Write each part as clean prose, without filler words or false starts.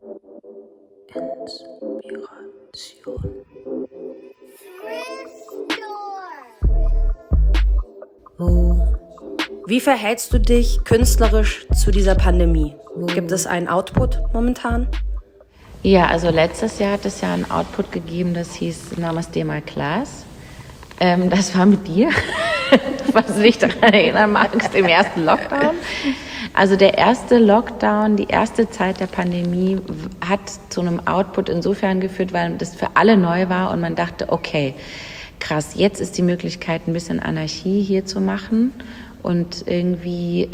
Inspiration. Wie verhältst du dich künstlerisch zu dieser Pandemie? Gibt es einen Output momentan? Ja, also letztes Jahr hat es ja einen Output gegeben, das hieß Namaste My Class. Das war mit dir, was du dich daran erinnern magst, im ersten Lockdown. Also der erste Lockdown, die erste Zeit der Pandemie hat zu einem Output insofern geführt, weil das für alle neu war und man dachte, okay, krass, jetzt ist die Möglichkeit, ein bisschen Anarchie hier zu machen und irgendwie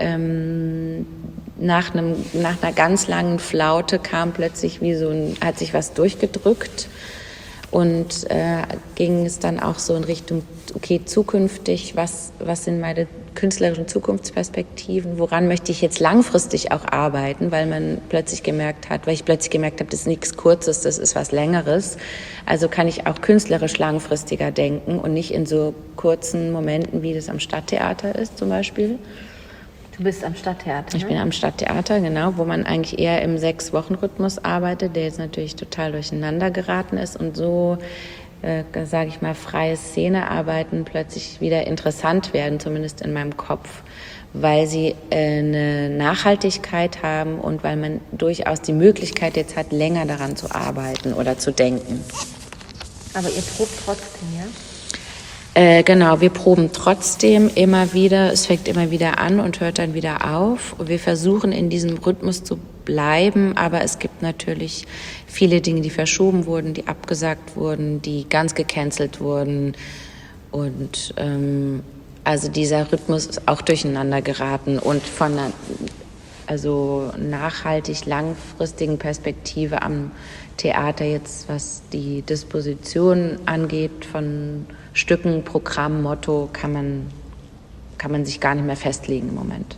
nach einer ganz langen Flaute kam plötzlich hat sich was durchgedrückt. Und ging es dann auch so in Richtung, okay, zukünftig, was sind meine künstlerischen Zukunftsperspektiven, woran möchte ich jetzt langfristig auch arbeiten, weil ich plötzlich gemerkt habe, das ist nichts Kurzes, das ist was Längeres. Also kann ich auch künstlerisch langfristiger denken und nicht in so kurzen Momenten, wie das am Stadttheater ist zum Beispiel. Du bist am Stadttheater, Ich bin am Stadttheater, genau, wo man eigentlich eher im 6-Wochen-Rhythmus arbeitet, der jetzt natürlich total durcheinander geraten ist und so, sage ich mal, freie Szenearbeiten plötzlich wieder interessant werden, zumindest in meinem Kopf, weil sie eine Nachhaltigkeit haben und weil man durchaus die Möglichkeit jetzt hat, länger daran zu arbeiten oder zu denken. Aber ihr probt trotzdem, ja? Genau, wir proben trotzdem immer wieder, es fängt immer wieder an und hört dann wieder auf. Wir versuchen in diesem Rhythmus zu bleiben, aber es gibt natürlich viele Dinge, die verschoben wurden, die abgesagt wurden, die ganz gecancelt wurden und also dieser Rhythmus ist auch durcheinander geraten und von einer nachhaltig langfristigen Perspektive am Theater jetzt, was die Disposition angeht von Stücken, Programm, Motto, kann man sich gar nicht mehr festlegen im Moment.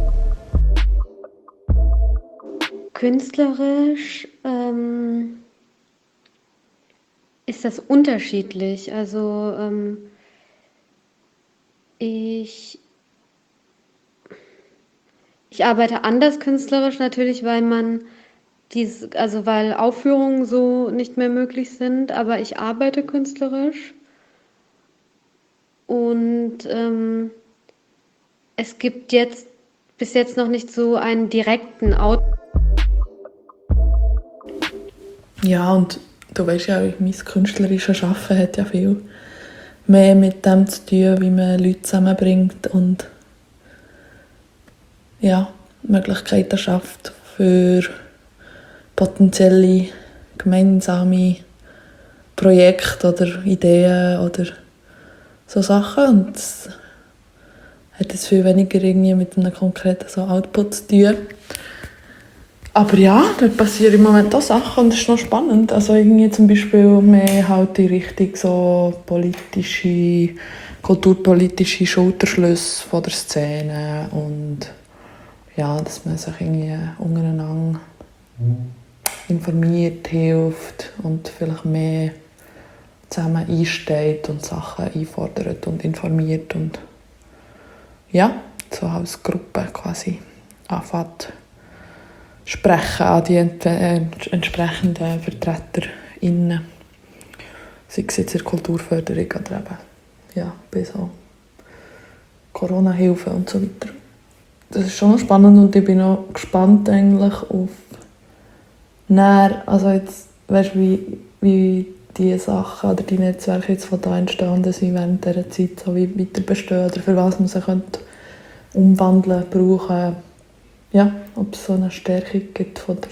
Künstlerisch ist das unterschiedlich. Also ich arbeite anders künstlerisch natürlich, weil weil Aufführungen so nicht mehr möglich sind, aber ich arbeite künstlerisch. Und es gibt bis jetzt noch nicht so einen direkten Output. Ja, und du weißt ja, mein künstlerisches Arbeiten hat ja viel mehr mit dem zu tun, wie man Leute zusammenbringt und ja, Möglichkeiten schafft für potenzielle gemeinsame Projekte oder Ideen oder so Sachen. Und das hat jetzt viel weniger irgendwie mit einem konkreten so Output zu tun. Aber ja, da passieren im Moment auch Sachen und das ist noch spannend. Also irgendwie zum Beispiel mehr halt in Richtung so kulturpolitische Schulterschlüsse von der Szene und ja, dass man sich irgendwie untereinander informiert, hilft und vielleicht mehr zusammen einsteht und Sachen einfordert und informiert und ja, so als Gruppe quasi anfängt sprechen an die entsprechenden VertreterInnen. Sei es jetzt in der Kulturförderung oder eben ja, bei so Corona-Hilfe und so weiter. Das ist schon noch spannend und ich bin auch gespannt eigentlich auf also jetzt, weißt, wie die Sachen oder die Netzwerke jetzt von da entstanden sind während dieser Zeit so wie weiter bestehen oder für was man sie umwandeln brauchen. Ja, ob es so eine Stärkung gibt von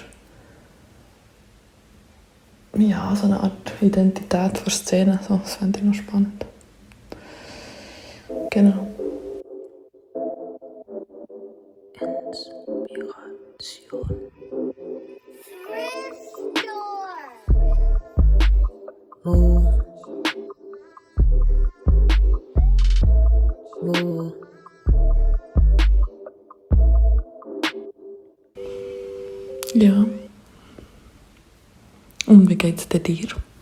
so eine Art Identität der Szene. So, das fände ich noch spannend. Genau. Inspiration. Wo Ja. Und wie geht's dir?